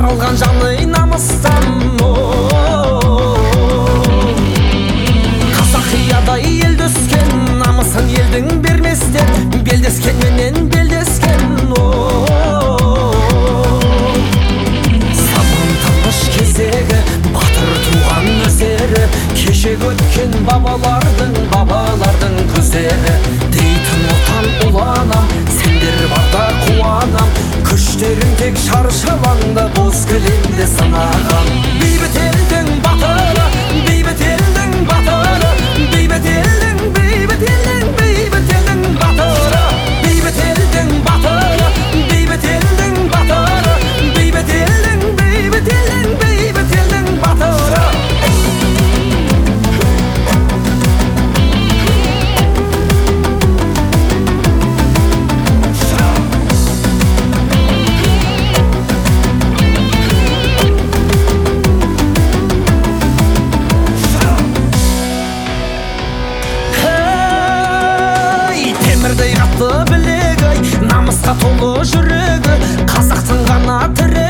жаралған жаны намыстан. Қазақиядай елді өскен, намысын елдің берместен, белдескен менен белдескен. Заман тыныш кезегі, батыр туған өздері, кешегі өткен бабалардың көздері. Дейтін отан ұланам, сендер барда қуанам, күштерің тек шаршы алаңда боз кілемде сынаған. Бейбіт елдің батыры, бейбіт елдің батыры, бейбіт елдің, бейбіт елдің, бейбіт елдің батыры, бейбіт елдің батыры, бейбіт елдің батыры, бейбіт елдің, бейбіт елдің, бейбіт елдің батыры. Темірдей қатты білегі, намысқа толы жүрегі, қазақтың ғана тірегі.